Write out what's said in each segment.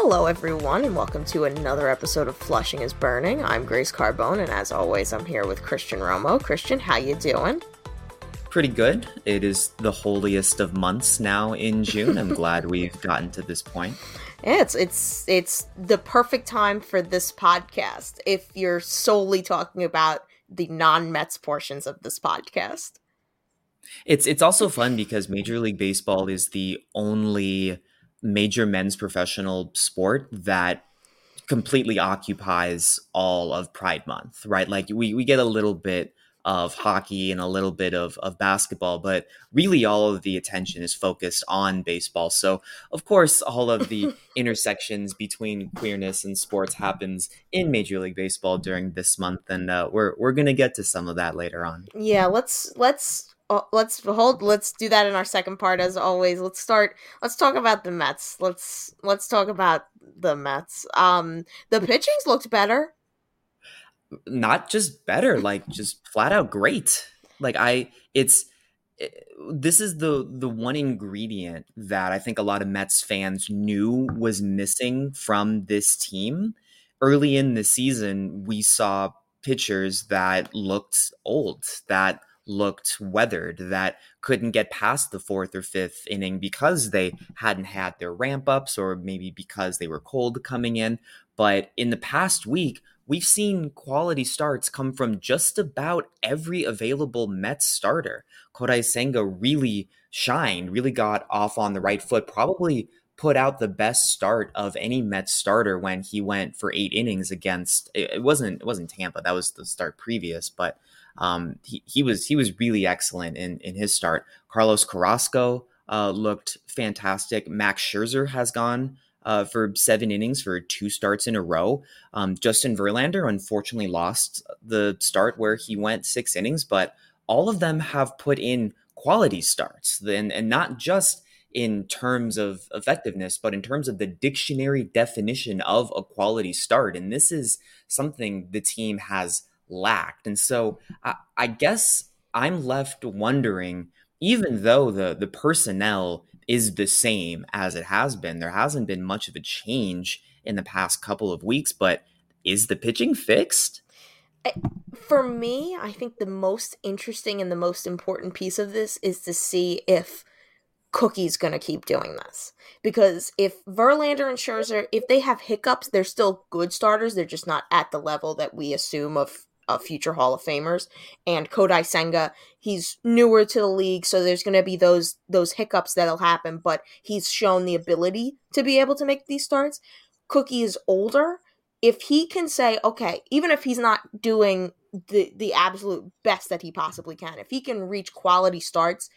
Hello, everyone, and welcome to another episode of Flushing is Burning. I'm Grace Carbone, and as always, I'm here with Christian Romo. Christian, how you doing? Pretty good. It is the holiest of months now in June. I'm glad we've gotten to this point. Yeah, it's the perfect time for this podcast if you're solely talking about the non-Mets portions of this podcast. It's also fun because Major League Baseball is the only major men's professional sport that completely occupies all of Pride Month, right? Like we get a little bit of hockey and a little bit of basketball, but really all of the attention is focused on baseball. So of course, all of the intersections between queerness and sports happens in Major League Baseball during this month, and we're gonna get to some of that later on. Yeah, let's do that in our second part as always. Let's talk about the Mets. Let's talk about the Mets. The pitching's looked better. Not just better, like just flat out great. This is the one ingredient that I think a lot of Mets fans knew was missing from this team. Early in the season, we saw pitchers that looked old, that looked weathered, that couldn't get past the fourth or fifth inning because they hadn't had their ramp ups or maybe because they were cold coming in. But in the past week, we've seen quality starts come from just about every available Mets starter. Kodai Senga really shined, really got off on the right foot, probably put out the best start of any Mets starter when he went for 8 innings against, it wasn't Tampa, that was the start previous, but he was really excellent in his start. Carlos Carrasco looked fantastic. Max Scherzer has gone for 7 innings for 2 starts in a row. Justin Verlander unfortunately lost the start where he went 6 innings, but all of them have put in quality starts, and not just in terms of effectiveness, but in terms of the dictionary definition of a quality start. And this is something the team has lacked. And so I guess I'm left wondering, even though the personnel is the same as it has been, there hasn't been much of a change in the past couple of weeks, but is the pitching fixed? For me, I think the most interesting and the most important piece of this is to see if Cookie's going to keep doing this. Because if Verlander and Scherzer, if they have hiccups, they're still good starters. They're just not at the level that we assume of future Hall of Famers. And Kodai Senga, he's newer to the league, so there's going to be those hiccups that'll happen, but he's shown the ability to be able to make these starts. Cookie is older. If he can say, okay, even if he's not doing the absolute best that he possibly can, if he can reach quality starts,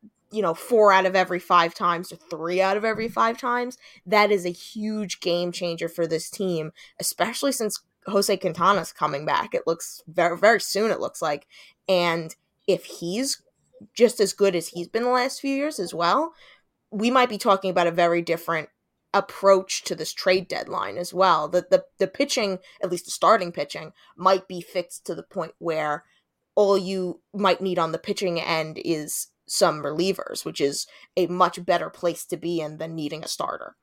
4 out of every 5 times to 3 out of every 5 times, that is a huge game changer for this team, especially since Jose Quintana's coming back. It looks very, very soon, it looks like. And if he's just as good as he's been the last few years as well, we might be talking about a very different approach to this trade deadline as well. The pitching, at least the starting pitching, might be fixed to the point where all you might need on the pitching end is some relievers, which is a much better place to be in than needing a starter.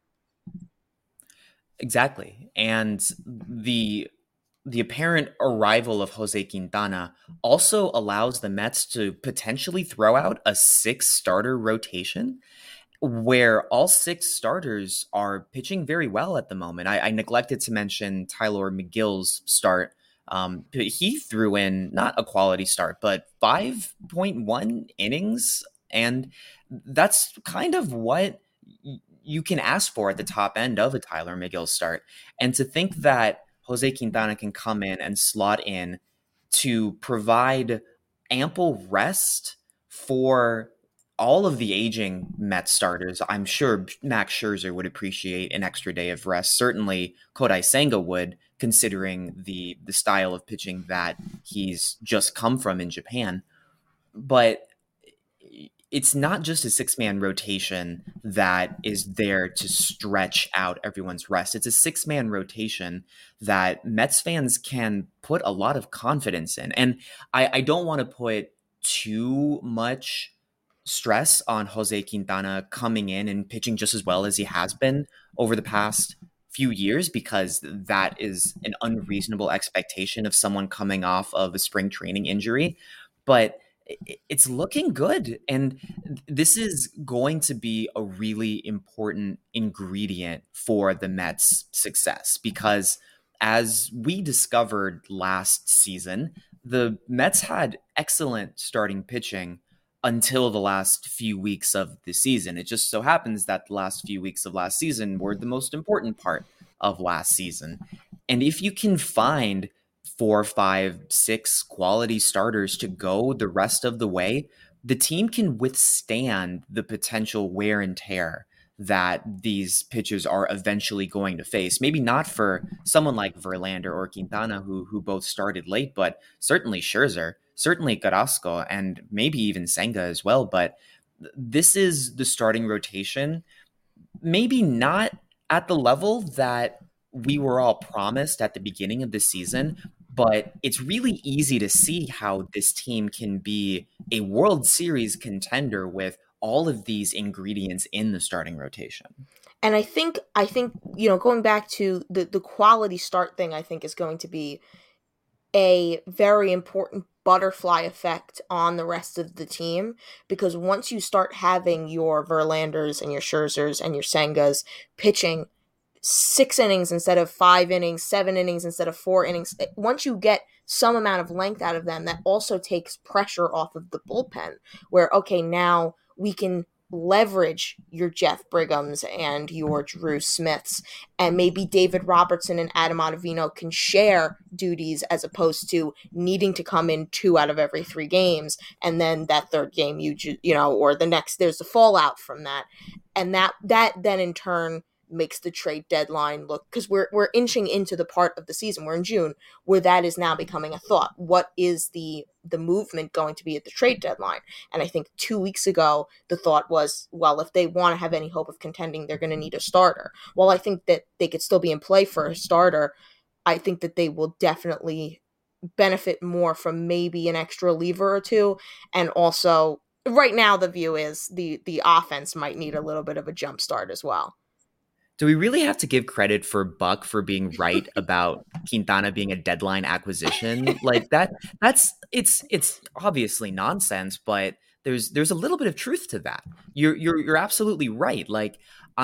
Exactly. And the apparent arrival of Jose Quintana also allows the Mets to potentially throw out a 6-starter rotation where all 6 starters are pitching very well at the moment. I neglected to mention Tylor Megill's start. He threw in not a quality start, but 5.1 innings. And that's kind of what you can ask for at the top end of a Tylor Megill start. And to think that Jose Quintana can come in and slot in to provide ample rest for all of the aging Mets starters. I'm sure Max Scherzer would appreciate an extra day of rest. Certainly Kodai Senga would, considering the style of pitching that he's just come from in Japan. But it's not just a 6-man rotation that is there to stretch out everyone's rest. It's a 6-man rotation that Mets fans can put a lot of confidence in. And I don't want to put too much stress on Jose Quintana coming in and pitching just as well as he has been over the past few years, because that is an unreasonable expectation of someone coming off of a spring training injury. But it's looking good. And this is going to be a really important ingredient for the Mets' success, because as we discovered last season, the Mets had excellent starting pitching until the last few weeks of the season. It just so happens that the last few weeks of last season were the most important part of last season. And if you can find 4, 5, 6 quality starters to go the rest of the way, the team can withstand the potential wear and tear that these pitchers are eventually going to face. Maybe not for someone like Verlander or Quintana, who both started late, but certainly Scherzer, certainly Carrasco, and maybe even Senga as well. But this is the starting rotation, maybe not at the level that we were all promised at the beginning of the season, but it's really easy to see how this team can be a World Series contender with all of these ingredients in the starting rotation. And I think going back to the quality start thing, I think is going to be a very important butterfly effect on the rest of the team, because once you start having your Verlanders and your Scherzers and your Sengas pitching 6 innings instead of 5 innings, 7 innings instead of 4 innings, once you get some amount of length out of them, that also takes pressure off of the bullpen, where, okay, now we can leverage your Jeff Brighams and your Drew Smiths, and maybe David Robertson and Adam Ottavino can share duties, as opposed to needing to come in 2 out of every 3 games, and then that third game or the next, there's the fallout from that, and that then in turn makes the trade deadline look, because we're inching into the part of the season, we're in June, where that is now becoming a thought. What is the movement going to be at the trade deadline? And I think 2 weeks ago the thought was, well, if they want to have any hope of contending, they're going to need a starter. While I think that they could still be in play for a starter, I think that they will definitely benefit more from maybe an extra reliever or two. And also, right now the view is the offense might need a little bit of a jump start as well. Do we really have to give credit for Buck for being right about Quintana being a deadline acquisition? Like it's obviously nonsense, but there's a little bit of truth to that. You're absolutely right. Like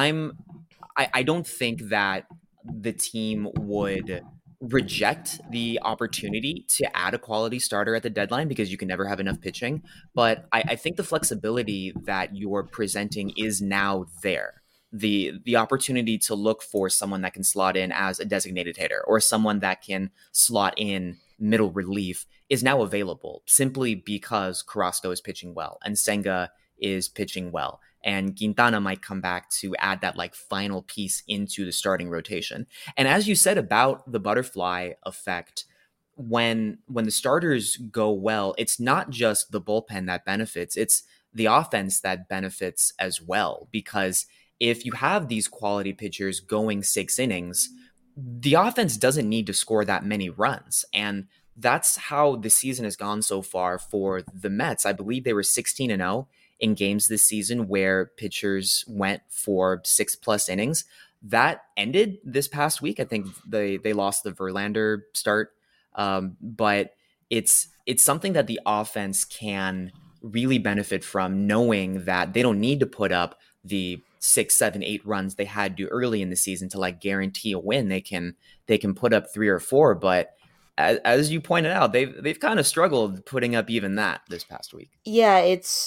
I don't think that the team would reject the opportunity to add a quality starter at the deadline, because you can never have enough pitching. But I think the flexibility that you're presenting is now there. The opportunity to look for someone that can slot in as a designated hitter, or someone that can slot in middle relief, is now available, simply because Carrasco is pitching well and Senga is pitching well, and Quintana might come back to add that like final piece into the starting rotation. And as you said about the butterfly effect, when the starters go well, it's not just the bullpen that benefits, it's the offense that benefits as well, because if you have these quality pitchers going 6 innings, the offense doesn't need to score that many runs. And that's how the season has gone so far for the Mets. I believe they were 16-0 in games this season where pitchers went for 6+ innings. That ended this past week. I think they lost the Verlander start. But it's something that the offense can really benefit from, knowing that they don't need to put up the 6, 7, 8 runs they had to early in the season to like guarantee a win. They can put up 3 or 4, but as you pointed out, they've kind of struggled putting up even that this past week. Yeah, it's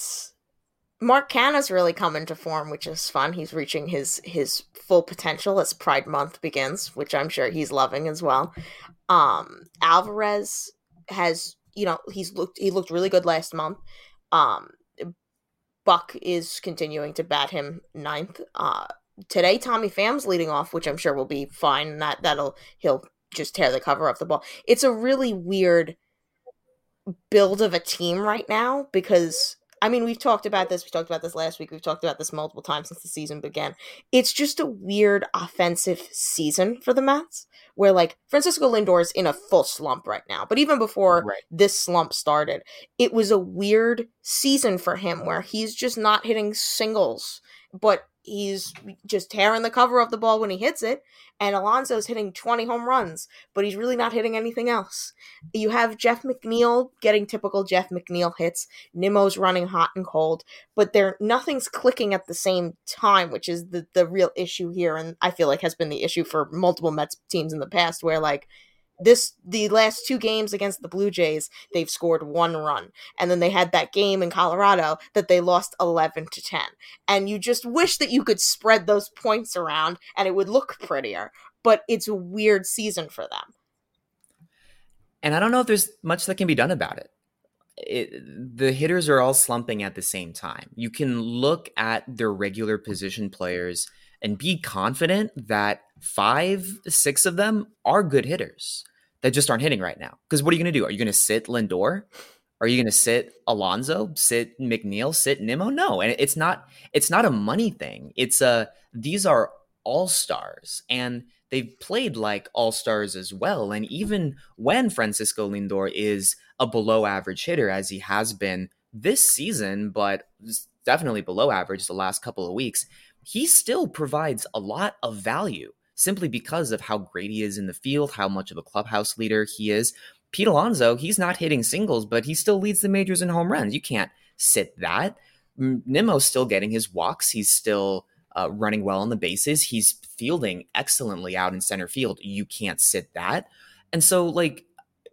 Mark Canha's really come into form, which is fun. He's reaching his full potential as Pride Month begins, which I'm sure he's loving as well. Alvarez has, he looked really good last month. Buck is continuing to bat him ninth. Today, Tommy Pham's leading off, which I'm sure will be fine. He'll just tear the cover off the ball. It's a really weird build of a team right now, because I mean, we've talked about this. We talked about this last week. We've talked about this multiple times since the season began. It's just a weird offensive season for the Mets, where like Francisco Lindor is in a full slump right now. But even before this slump started, it was a weird season for him where he's just not hitting singles. But he's just tearing the cover of the ball when he hits it, and Alonso's hitting 20 home runs, but he's really not hitting anything else. You have Jeff McNeil getting typical Jeff McNeil hits, Nimmo's running hot and cold, but nothing's clicking at the same time, which is the real issue here, and I feel like has been the issue for multiple Mets teams in the past, where like the last two games against the Blue Jays, they've scored 1 run. And then they had that game in Colorado that they lost 11-10. And you just wish that you could spread those points around and it would look prettier. But it's a weird season for them. And I don't know if there's much that can be done about it. The hitters are all slumping at the same time. You can look at their regular position players and be confident that 5, 6 of them are good hitters that just aren't hitting right now. Because what are you going to do? Are you going to sit Lindor? Are you going to sit Alonso? Sit McNeil? Sit Nimmo? No, and it's not a money thing. These are all-stars, and they've played like all-stars as well. And even when Francisco Lindor is a below-average hitter, as he has been this season, but definitely below average the last couple of weeks, he still provides a lot of value simply because of how great he is in the field, how much of a clubhouse leader he is. Pete Alonso, he's not hitting singles, but he still leads the majors in home runs. You can't sit that. Nimmo's still getting his walks. He's still running well on the bases. He's fielding excellently out in center field. You can't sit that. And so, like,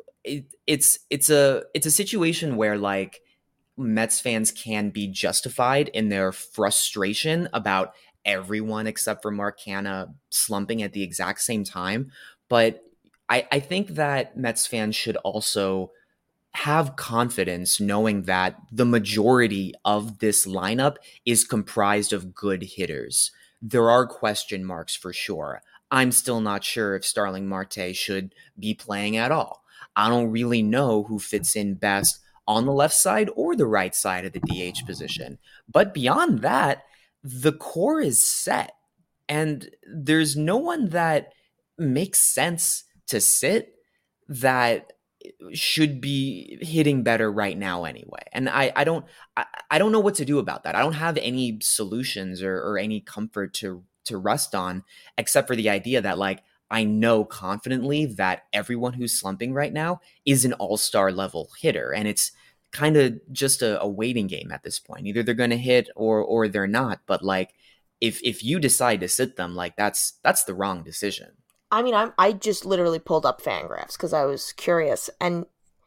it's a situation where, like, Mets fans can be justified in their frustration about everyone except for Mark Canha slumping at the exact same time. But I think that Mets fans should also have confidence knowing that the majority of this lineup is comprised of good hitters. There are question marks for sure. I'm still not sure if Starling Marte should be playing at all. I don't really know who fits in best on the left side or the right side of the DH position. But beyond that, the core is set. And there's no one that makes sense to sit that should be hitting better right now anyway. And I don't know what to do about that. I don't have any solutions or any comfort to rest on, except for the idea that, like, I know confidently that everyone who's slumping right now is an all-star level hitter. And it's kind of just a waiting game at this point. Either they're going to hit or they're not. But, like, if you decide to sit them, like, that's the wrong decision. I mean, I just literally pulled up Fangraphs because I was curious, and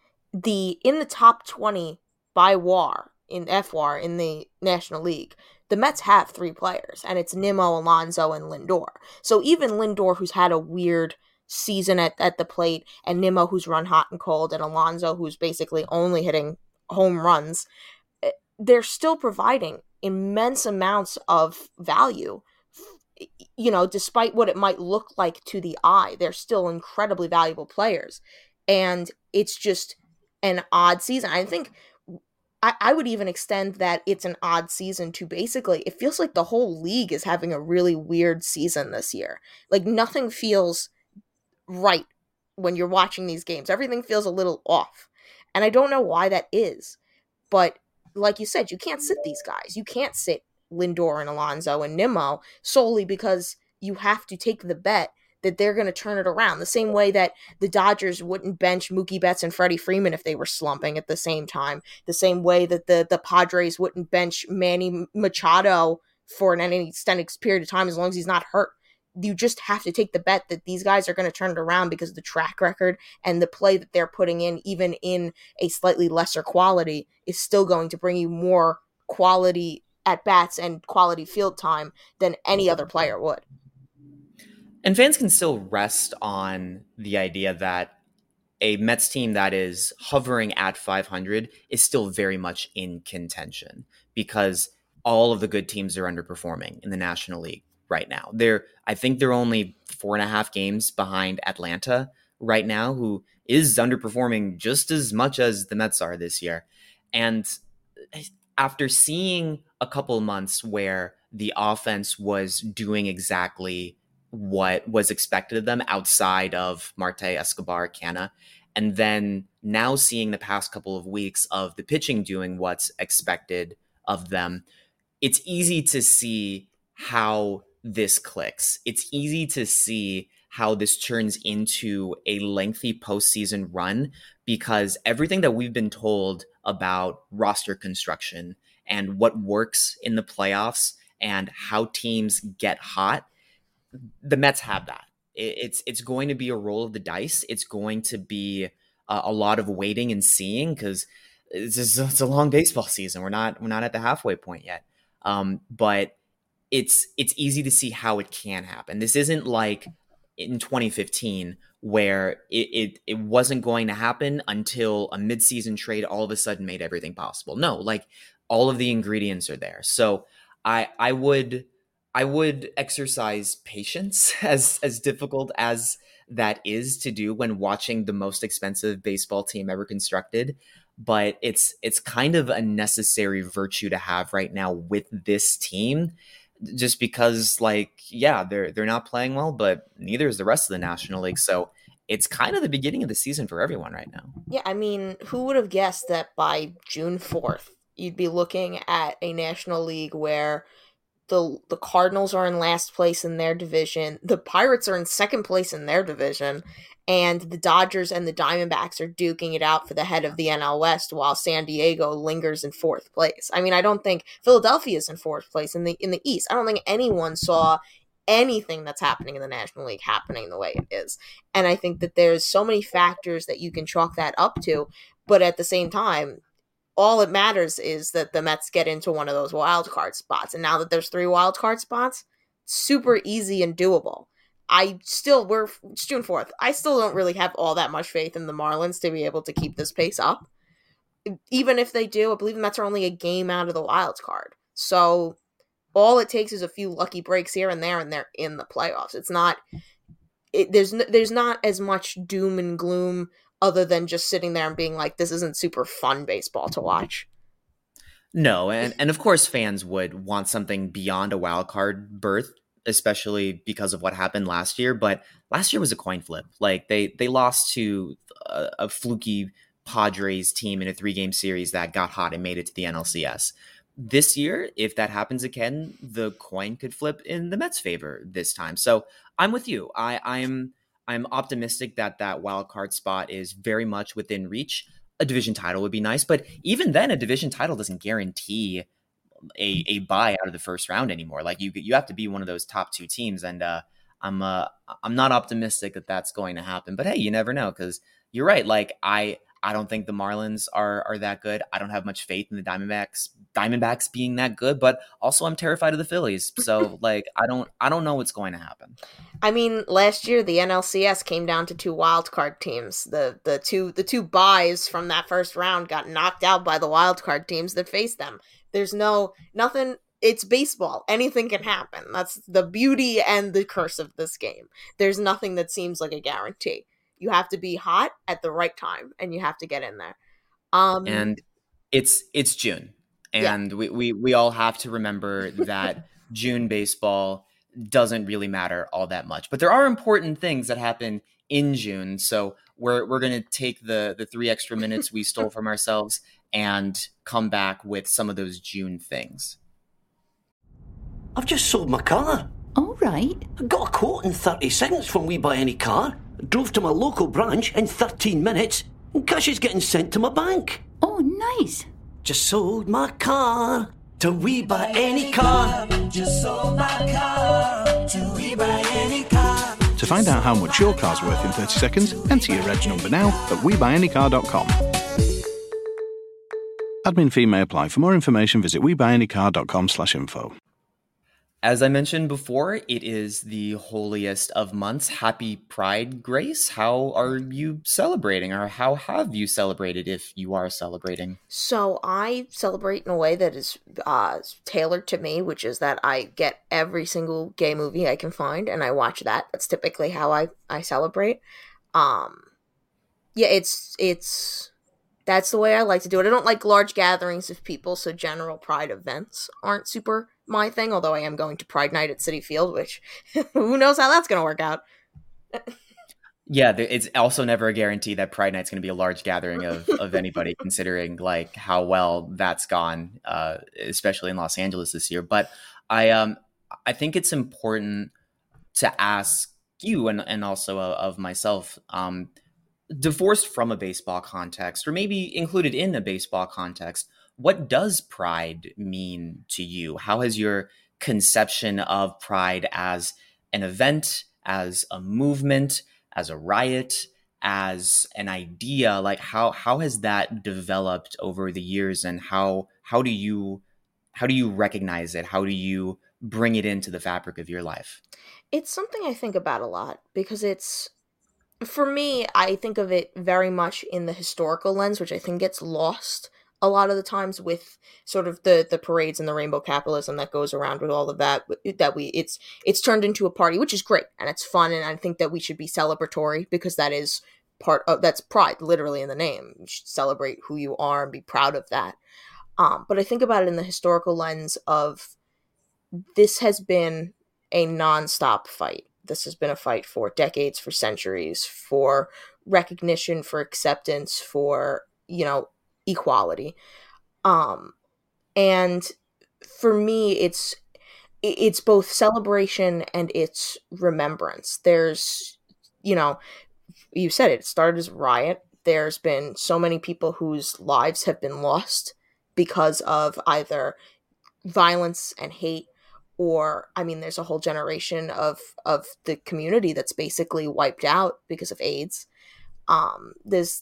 in the top 20 by WAR in FWAR in the National League, the Mets have 3 players, and it's Nimmo, Alonso, and Lindor. So even Lindor, who's had a weird season at the plate, and Nimmo, who's run hot and cold, and Alonso, who's basically only hitting home runs, they're still providing immense amounts of value. You know, despite what it might look like to the eye, they're still incredibly valuable players. And it's just an odd season. I think I would even extend that it's an odd season to basically, it feels like the whole league is having a really weird season this year. Like, nothing feels right when you're watching these games. Everything feels a little off. And I don't know why that is. But like you said, you can't sit these guys. You can't sit Lindor and Alonso and Nimmo solely because you have to take the bet that they're going to turn it around. The same way that the Dodgers wouldn't bench Mookie Betts and Freddie Freeman if they were slumping at the same time. The same way that the Padres wouldn't bench Manny Machado for an extended period of time as long as he's not hurt. You just have to take the bet that these guys are going to turn it around because the track record and the play that they're putting in, even in a slightly lesser quality, is still going to bring you more quality at bats and quality field time than any other player would. And fans can still rest on the idea that a Mets team that is hovering at 500 is still very much in contention because all of the good teams are underperforming in the National League right now. I think they're only 4.5 games behind Atlanta right now, who is underperforming just as much as the Mets are this year. And after seeing a couple months where the offense was doing exactly what was expected of them outside of Marte, Escobar, Canha, and then now seeing the past couple of weeks of the pitching doing what's expected of them, it's easy to see how this clicks. It's easy to see how this turns into a lengthy postseason run because everything that we've been told about roster construction and what works in the playoffs and how teams get hot, the Mets have that. It's going to be a roll of the dice. It's going to be a lot of waiting and seeing because it's a long baseball season. We're not at the halfway point yet. But it's easy to see how it can happen. This isn't like in 2015 where it wasn't going to happen until a midseason trade all of a sudden made everything possible. No, like all of the ingredients are there. So I would exercise patience as difficult as that is to do when watching the most expensive baseball team ever constructed. But it's kind of a necessary virtue to have right now with this team just because like, yeah, they're not playing well, but neither is the rest of the National League. So it's kind of the beginning of the season for everyone right now. Yeah, I mean, who would have guessed that by June 4th, you'd be looking at a National League where the Cardinals are in last place in their division, the Pirates are in second place in their division, and the Dodgers and the Diamondbacks are duking it out for the head of the NL West while San Diego lingers in fourth place. I mean, I don't think Philadelphia is in fourth place in the East. I don't think anyone saw anything that's happening in the National League happening the way it is. And I think that there's so many factors that you can chalk that up to, but at the same time, all it matters is that the Mets get into one of those wild card spots. And now that there's 3 wild card spots, super easy and doable. It's June 4th. I still don't really have all that much faith in the Marlins to be able to keep this pace up. Even if they do, I believe the Mets are only a game out of the wild card. So all it takes is a few lucky breaks here and there, and they're in the playoffs. It's not, there's not as much doom and gloom other than just sitting there and being like, this isn't super fun baseball to watch. No, and of course fans would want something beyond a wild card berth, especially because of what happened last year. But last year was a coin flip. Like they lost to a fluky Padres team in a 3-game series that got hot and made it to the NLCS. This year, if that happens again, the coin could flip in the Mets' favor this time. So I'm with you. I'm optimistic that wild card spot is very much within reach. A division title would be nice, but even then, a division title doesn't guarantee a bye out of the first round anymore. Like you have to be one of those top 2 teams, and I'm not optimistic that that's going to happen. But hey, you never know because you're right. Like I don't think the Marlins are that good. I don't have much faith in the Diamondbacks being that good, but also I'm terrified of the Phillies. So like I don't know what's going to happen. I mean, last year the NLCS came down to 2 wild card teams. The two buys from that first round got knocked out by the wild card teams that faced them. There's nothing. It's baseball. Anything can happen. That's the beauty and the curse of this game. There's nothing that seems like a guarantee. You have to be hot at the right time, and you have to get in there. And it's June, and yeah. we all have to remember that June baseball doesn't really matter all that much. But there are important things that happen in June, so we're going to take the 3 extra minutes we stole from ourselves and come back with some of those June things. I've just sold my car. All right. I got a quote in 30 seconds from We Buy Any Car. Drove to my local branch in 13 minutes, and cash is getting sent to my bank. Oh, nice. Just sold my car to We Buy Any Car. Just sold my car to We Buy Any Car. To find out how much your car's worth in 30 seconds, enter your reg number now at WeBuyAnyCar.com. Admin fee may apply. For more information, visit WeBuyAnyCar.com/info. As I mentioned before, it is the holiest of months. Happy Pride, Grace. How are you celebrating, or how have you celebrated if you are celebrating? So I celebrate in a way that is tailored to me, which is that I get every single gay movie I can find and I watch that. That's typically how I celebrate. Yeah, that's the way I like to do it. I don't like large gatherings of people, so general Pride events aren't super my thing, although I am going to Pride Night at Citi Field, which who knows how that's going to work out. Yeah, it's also never a guarantee that Pride Night's going to be a large gathering of anybody, considering like how well that's gone, especially in Los Angeles this year. But I I think it's important to ask you and also of myself, divorced from a baseball context, or maybe included in a baseball context, what does pride mean to you? How has your conception of pride as an event, as a movement, as a riot, as an idea, like how has that developed over the years, and how do you recognize it? How do you bring it into the fabric of your life? It's something I think about a lot because it's, for me, I think of it very much in the historical lens, which I think gets lost a lot of the times with sort of the parades and the rainbow capitalism that goes around with all of that. That we it's turned into a party, which is great and it's fun, and I think that we should be celebratory because that is part of, that's pride, literally in the name. You should celebrate who you are and be proud of that. But I think about it in the historical lens of, this has been a nonstop fight. This has been a fight for decades, for centuries, for recognition, for acceptance, for, equality. Um, and for me, it's both celebration and it's remembrance. There's, you know, you said it started as a riot. There's been so many people whose lives have been lost because of either violence and hate, or, I mean, there's a whole generation of the community that's basically wiped out because of AIDS. There's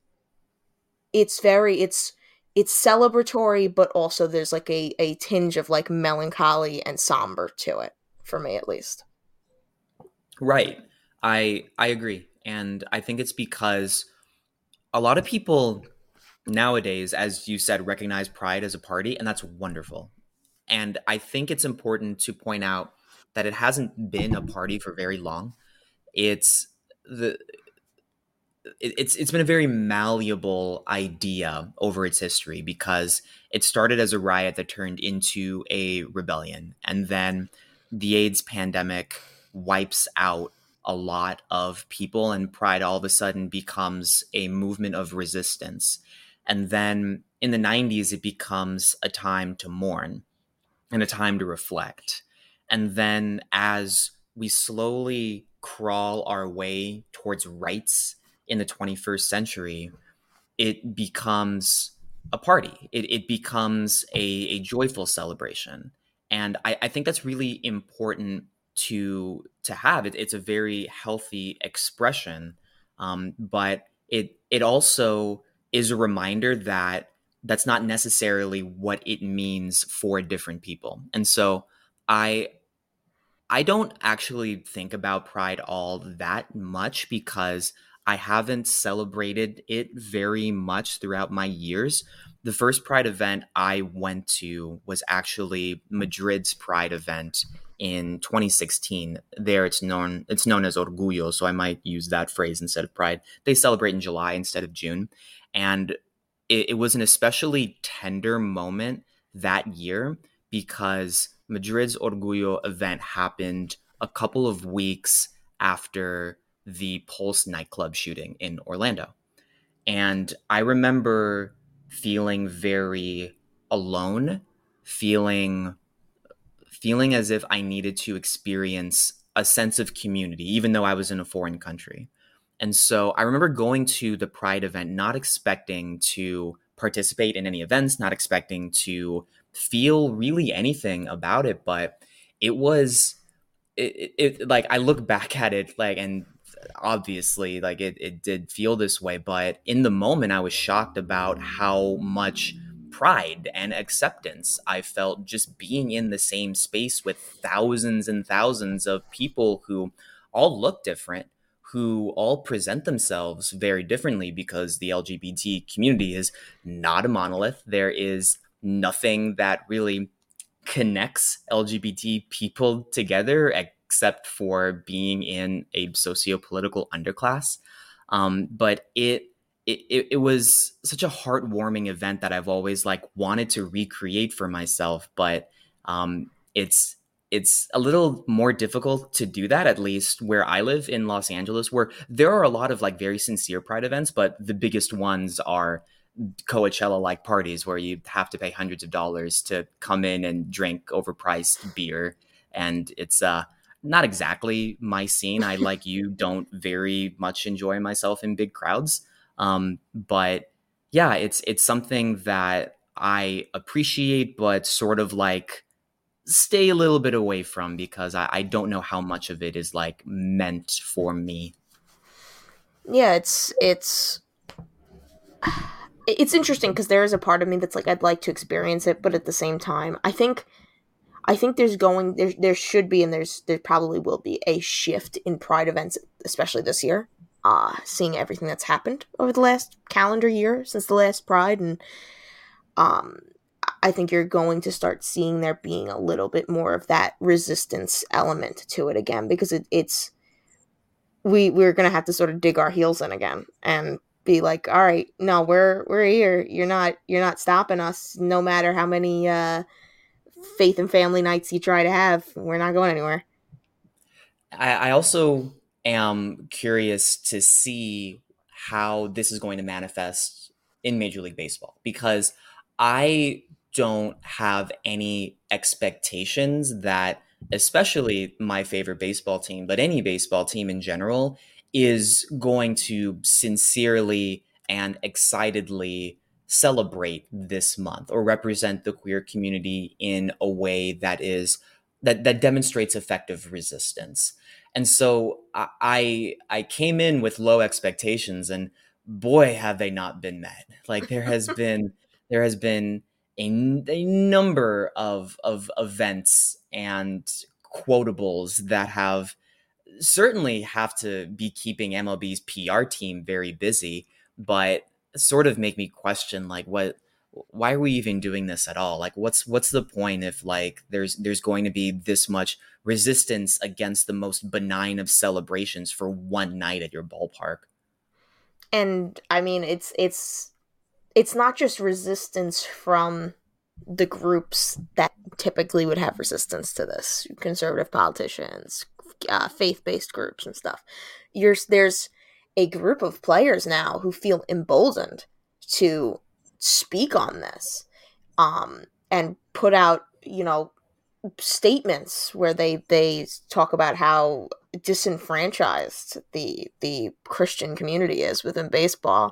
it's celebratory, but also there's like a tinge of like melancholy and somber to it, for me at least. Right. I agree. And I think it's because a lot of people nowadays, as you said, recognize pride as a party, and that's wonderful. And I think it's important to point out that it hasn't been a party for very long. It's the it's been a very malleable idea over its history, because it started as a riot that turned into a rebellion, and then the AIDS pandemic wipes out a lot of people, and pride all of a sudden becomes a movement of resistance. And then in the 90s, it becomes a time to mourn and a time to reflect. And then as we slowly crawl our way towards rights in the 21st century, it becomes a party. It becomes a joyful celebration. And I think that's really important to have. It's a very healthy expression, but it also is a reminder that that's not necessarily what it means for different people. And so I don't actually think about pride all that much, because I haven't celebrated it very much throughout my years. The first pride event I went to was actually Madrid's pride event in 2016. There it's known as Orgullo, so I might use that phrase instead of pride. They celebrate in July instead of June. And it was an especially tender moment that year, because Madrid's Orgullo event happened a couple of weeks after the Pulse nightclub shooting in Orlando. And I remember feeling very alone, feeling as if I needed to experience a sense of community, even though I was in a foreign country. And so I remember going to the Pride event, not expecting to participate in any events, not expecting to feel really anything about it. But it was, like, I look back at it, like, and obviously, like, it did feel this way. But in the moment, I was shocked about how much pride and acceptance I felt just being in the same space with thousands and thousands of people who all look different, who all present themselves very differently, because the LGBT community is not a monolith. There is nothing that really connects LGBT people together except for being in a socio-political underclass. But it was such a heartwarming event that I've always like wanted to recreate for myself. But it's a little more difficult to do that, at least where I live in Los Angeles, where there are a lot of like very sincere pride events, but the biggest ones are Coachella-like parties where you have to pay hundreds of dollars to come in and drink overpriced beer and it's not exactly my scene. I, like you, don't very much enjoy myself in big crowds. But yeah, it's something that I appreciate, but sort of like stay a little bit away from, because I don't know how much of it is like meant for me. Yeah, it's interesting because there is a part of me that's like, I'd like to experience it, but at the same time, I think there should be, and there probably will be, a shift in Pride events, especially this year. Seeing everything that's happened over the last calendar year since the last Pride, and I think you're going to start seeing there being a little bit more of that resistance element to it again, because we're gonna have to sort of dig our heels in again and be like, all right, no, we're here. You're not stopping us, no matter how many faith and family nights you try to have. We're not going anywhere. I also am curious to see how this is going to manifest in Major League Baseball, because I don't have any expectations that, especially my favorite baseball team, but any baseball team in general, is going to sincerely and excitedly celebrate this month or represent the queer community in a way that demonstrates effective resistance. And so I came in with low expectations, and boy, have they not been met. Like there has been a number of events and quotables that certainly have to be keeping MLB's PR team very busy, but sort of make me question, like, why are we even doing this at all? Like, what's the point if, like, there's going to be this much resistance against the most benign of celebrations for one night at your ballpark? And I mean, it's not just resistance from the groups that typically would have resistance to this, conservative politicians, faith-based groups and stuff. There's a group of players now who feel emboldened to speak on this, and put out, statements where they talk about how disenfranchised the Christian community is within baseball,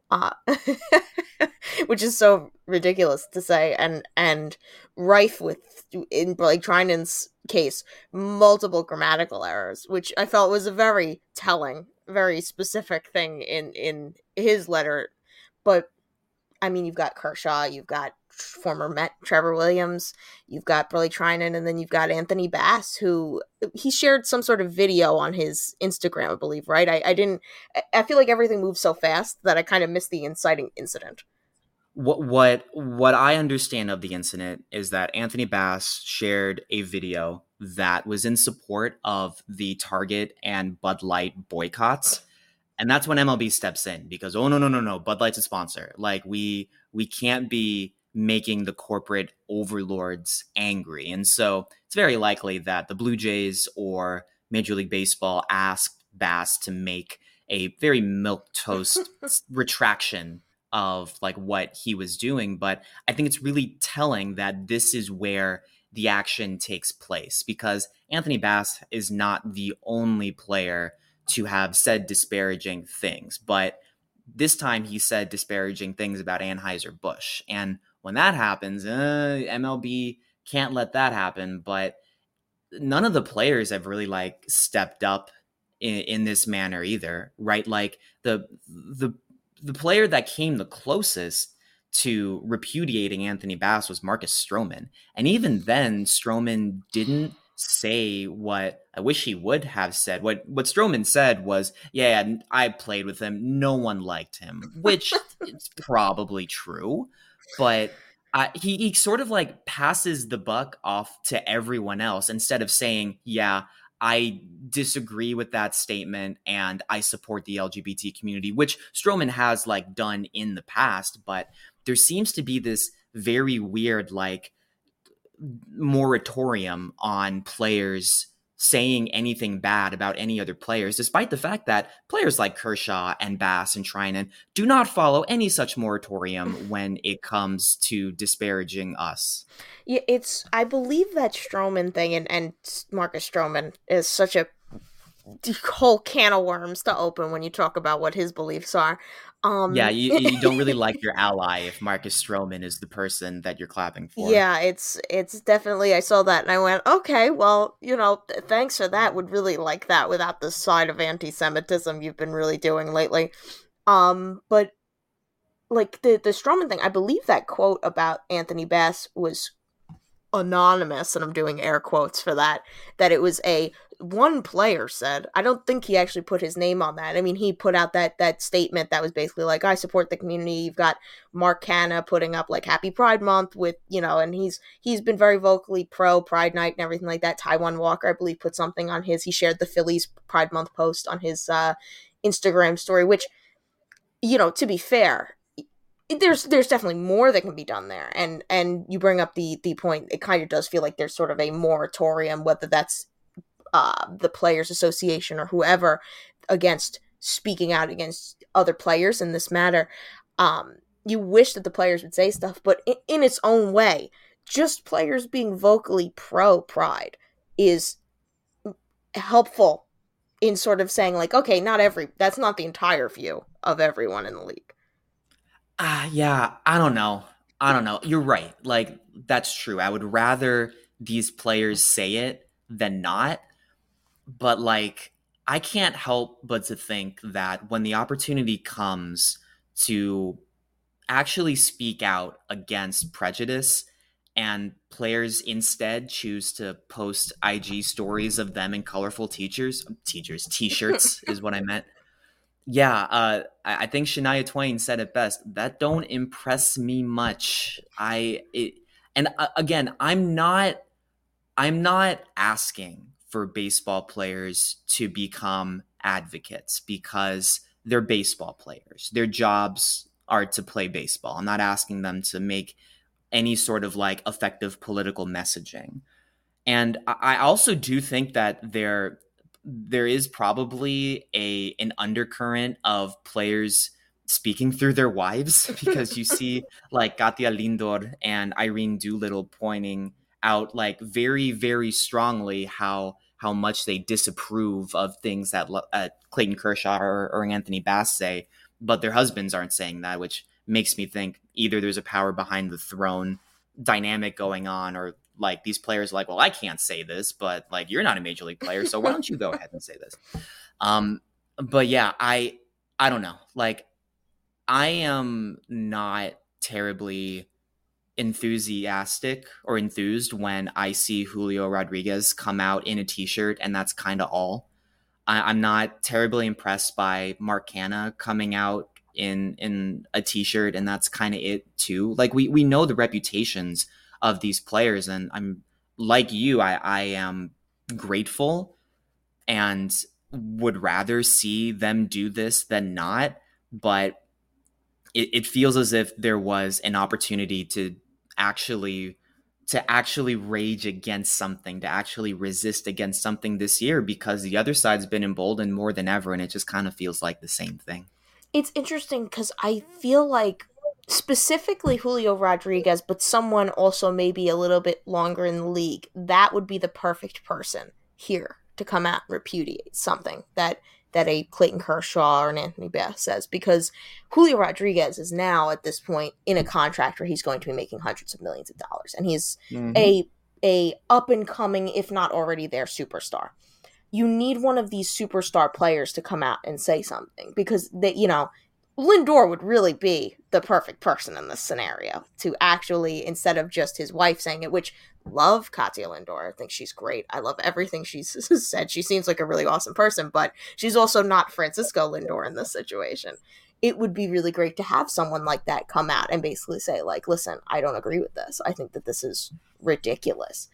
which is so ridiculous to say, and rife with, in like Treinen's case, multiple grammatical errors, which I felt was a very telling, very specific thing in his letter. But I mean, you've got Kershaw, you've got former Met Trevor Williams, you've got Burley Treinen, and then you've got Anthony Bass, who he shared some sort of video on his Instagram, I believe, right? I feel like everything moves so fast that I kind of missed the inciting incident. What I understand of the incident is that Anthony Bass shared a video that was in support of the Target and Bud Light boycotts. And that's when MLB steps in, because, oh, no, Bud Light's a sponsor. Like, we can't be making the corporate overlords angry. And so it's very likely that the Blue Jays or Major League Baseball asked Bass to make a very milquetoast retraction of like what he was doing. But I think it's really telling that this is where the action takes place, because Anthony Bass is not the only player to have said disparaging things, but this time he said disparaging things about Anheuser-Busch. And when that happens, MLB can't let that happen. But none of the players have really like stepped up in this manner either, right? Like the player that came the closest to repudiating Anthony Bass was Marcus Stroman. And even then, Stroman didn't say what I wish he would have said. What Stroman said was, yeah, I played with him, no one liked him, which is probably true, but he sort of like passes the buck off to everyone else instead of saying, yeah, I disagree with that statement and I support the LGBT community, which Stroman has like done in the past. But there seems to be this very weird like moratorium on players saying anything bad about any other players, despite the fact that players like Kershaw and Bass and Treinen do not follow any such moratorium when it comes to disparaging us. Yeah, I believe that Stroman thing and Marcus Stroman is such a whole can of worms to open when you talk about what his beliefs are. Yeah, you don't really like your ally if Marcus Stroman is the person that you're clapping for. Yeah, it's definitely, I saw that and I went, okay, well, thanks for that. Would really like that without the side of anti-Semitism you've been really doing lately. But like the Stroman thing, I believe that quote about Anthony Bass was anonymous, and I'm doing air quotes for that it was one player said. I don't think he actually put his name on that. I mean, he put out that statement that was basically like, I support the community. You've got Mark Canna putting up like Happy Pride Month with, and he's been very vocally pro Pride Night and everything like that. Taiwan Walker, I believe, put something on he shared the Phillies Pride Month post on his Instagram story, which, to be fair, there's definitely more that can be done there. And you bring up the point, it kind of does feel like there's sort of a moratorium, whether that's the Players Association or whoever, against speaking out against other players in this matter. You wish that the players would say stuff, but in its own way, just players being vocally pro-Pride is helpful in sort of saying like, okay, that's not the entire view of everyone in the league. Yeah, I don't know. You're right. Like, that's true. I would rather these players say it than not. But, like, I can't help but to think that when the opportunity comes to actually speak out against prejudice and players instead choose to post IG stories of them in colorful t-shirts is what I meant. Yeah, I think Shania Twain said it best. That don't impress me much. Again, I'm not asking for baseball players to become advocates because they're baseball players. Their jobs are to play baseball. I'm not asking them to make any sort of like effective political messaging. And I also do think that there is probably an undercurrent of players speaking through their wives, because you see like Katia Lindor and Irene Doolittle pointing out like very, very strongly how much they disapprove of things that Clayton Kershaw or Anthony Bass say, but their husbands aren't saying that, which makes me think either there's a power behind the throne dynamic going on, or like these players are like, well, I can't say this, but like, you're not a major league player, so why don't you go ahead and say this? But yeah, I don't know. Like, I am not terribly enthusiastic or enthused when I see Julio Rodriguez come out in a t-shirt and that's kind of all. I'm not terribly impressed by Mark Canna coming out in a t-shirt and that's kind of it too. Like, we know the reputations of these players, and I'm like you, I am grateful and would rather see them do this than not, but it feels as if there was an opportunity to actually rage against something, to actually resist against something this year, because the other side's been emboldened more than ever, and it just kind of feels like the same thing. It's interesting because I feel like specifically Julio Rodriguez, but someone also maybe a little bit longer in the league, that would be the perfect person here to come out and repudiate something that a Clayton Kershaw or an Anthony Bass says, because Julio Rodriguez is now at this point in a contract where he's going to be making hundreds of millions of dollars, and he's a up and coming, if not already there, superstar. You need one of these superstar players to come out and say something, because Lindor would really be the perfect person in this scenario to actually, instead of just his wife saying it, which love Katia Lindor. I think she's great. I love everything she's said. She seems like a really awesome person, but she's also not Francisco Lindor in this situation. It would be really great to have someone like that come out and basically say, like, listen, I don't agree with this. I think that this is ridiculous.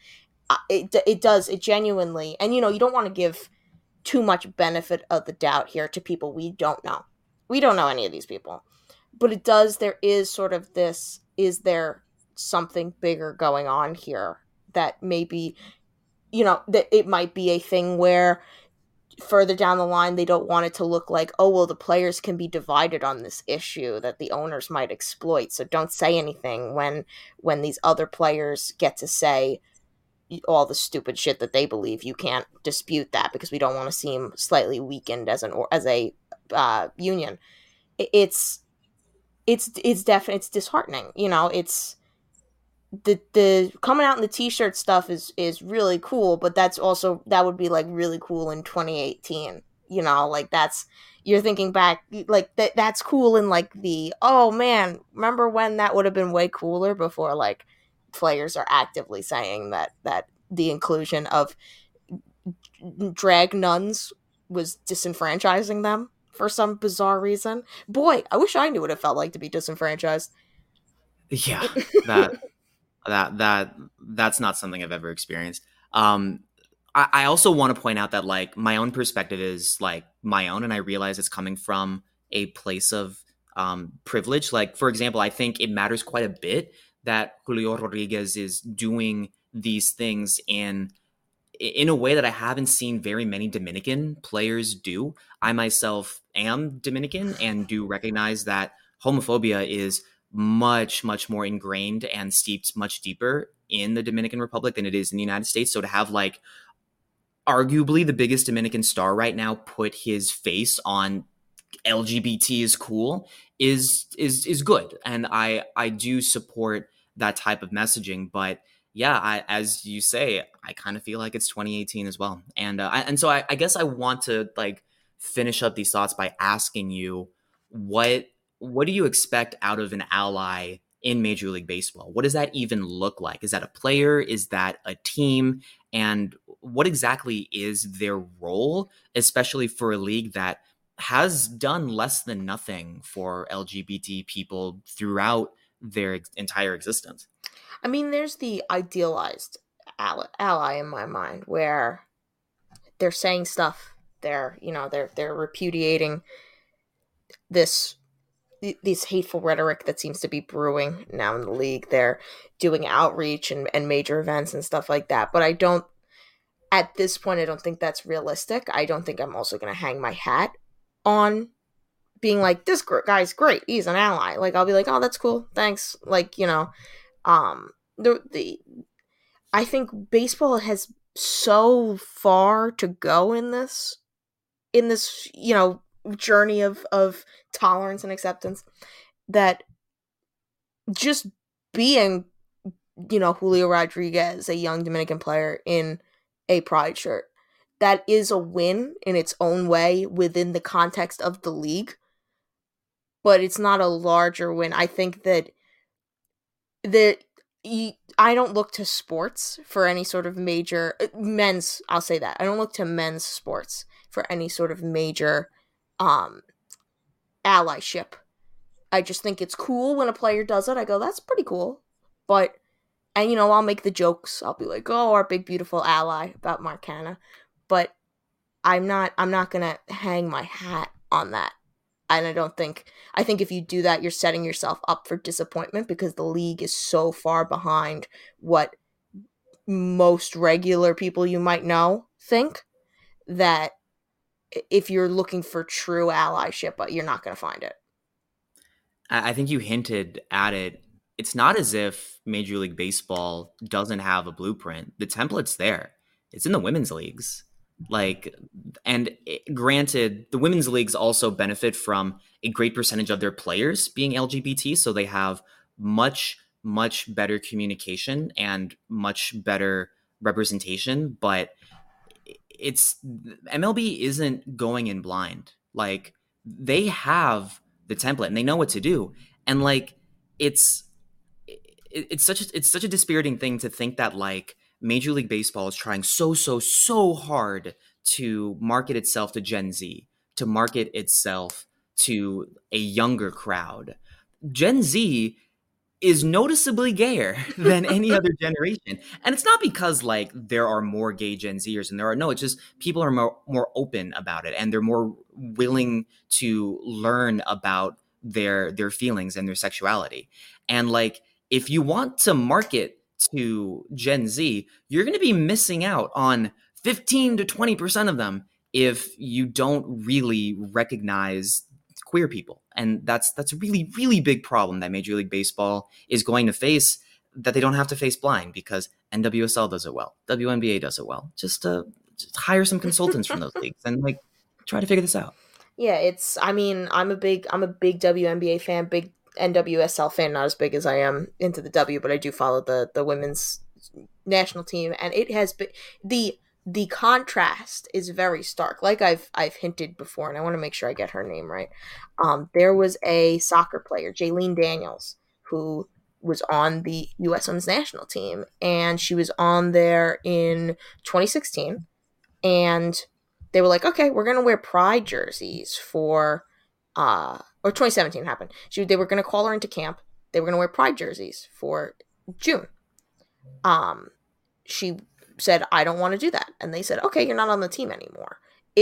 It genuinely, and you don't want to give too much benefit of the doubt here to people we don't know. We don't know any of these people, but there is sort of this, is there something bigger going on here that maybe that it might be a thing where further down the line they don't want it to look like, oh, well, the players can be divided on this issue that the owners might exploit, so don't say anything when these other players get to say all the stupid shit that they believe. You can't dispute that because we don't want to seem slightly weakened as a union. It's definitely, it's disheartening. It's the coming out in the t-shirt stuff is really cool, but that would be like really cool in 2018. Like you're thinking back, like that's cool in like oh man, remember when that would have been way cooler before like players are actively saying that the inclusion of drag nuns was disenfranchising them for some bizarre reason. Boy, I wish I knew what it felt like to be disenfranchised. Yeah, that's not something I've ever experienced. I also want to point out that like my own perspective is like my own, and I realize it's coming from a place of privilege. Like, for example, I think it matters quite a bit that Julio Rodriguez is doing these things in a way that I haven't seen very many Dominican players do. I myself am Dominican and do recognize that homophobia is much, much more ingrained and steeped much deeper in the Dominican Republic than it is in the United States. So to have like arguably the biggest Dominican star right now put his face on LGBT is cool is good. And I do support that type of messaging, but yeah, as you say, I kind of feel like it's 2018 as well. And so I guess I want to like finish up these thoughts by asking you what do you expect out of an ally in Major League Baseball? What does that even look like? Is that a player? Is that a team? And what exactly is their role, especially for a league that has done less than nothing for LGBT people throughout their entire existence? I mean, there's the idealized ally in my mind where they're saying stuff, they're repudiating this hateful rhetoric that seems to be brewing now in the league. They're doing outreach and major events and stuff like that. But at this point, I don't think that's realistic. I don't think I'm also going to hang my hat on being like, this guy's great, he's an ally. Like, I'll be like, oh, that's cool, thanks. Like, I think baseball has so far to go in this journey of tolerance and acceptance, that just being Julio Rodriguez, a young Dominican player in a pride shirt, that is a win in its own way within the context of the league, but it's not a larger win. I think that I don't look to sports for any sort of major men's. I'll say that I don't look to men's sports for any sort of major allyship. I just think it's cool when a player does it. I go, that's pretty cool. But I'll make the jokes. I'll be like, oh, our big beautiful ally about Mark Canha. But I'm not gonna hang my hat on that. And I think if you do that, you're setting yourself up for disappointment because the league is so far behind what most regular people you might know think, that if you're looking for true allyship, you're not going to find it. I think you hinted at it. It's not as if Major League Baseball doesn't have a blueprint. The template's there. It's in the women's leagues. Granted, the women's leagues also benefit from a great percentage of their players being LGBT, so they have much, much better communication and much better representation. But MLB isn't going in blind. Like, they have the template and they know what to do, and like it's such a dispiriting thing to think that like Major League Baseball is trying so hard to market itself to Gen Z, to market itself to a younger crowd. Gen Z is noticeably gayer than any other generation. And it's not because like there are more gay Gen Zers and it's just people are more open about it, and they're more willing to learn about their feelings and their sexuality. And like, if you want to market to Gen Z, you're going to be missing out on 15 to 20% of them if you don't really recognize queer people. And that's a really, really big problem that Major League Baseball is going to face, that they don't have to face blind, because NWSL does it well. WNBA does it well. Just hire some consultants from those leagues and like try to figure this out. Yeah, I'm a big WNBA fan, big NWSL fan, not as big as I am into the W, but I do follow the women's national team, and it has been the contrast is very stark. Like I've hinted before, and I want to make sure I get her name right. There was a soccer player, Jaylene Daniels, who was on the U.S. Women's National Team, and she was on there in 2016, and they were like, okay, we're gonna wear pride jerseys for or 2017 happened. They were gonna call her into camp. They were gonna wear pride jerseys for June. She said, I don't want to do that. And they said, okay, you're not on the team anymore.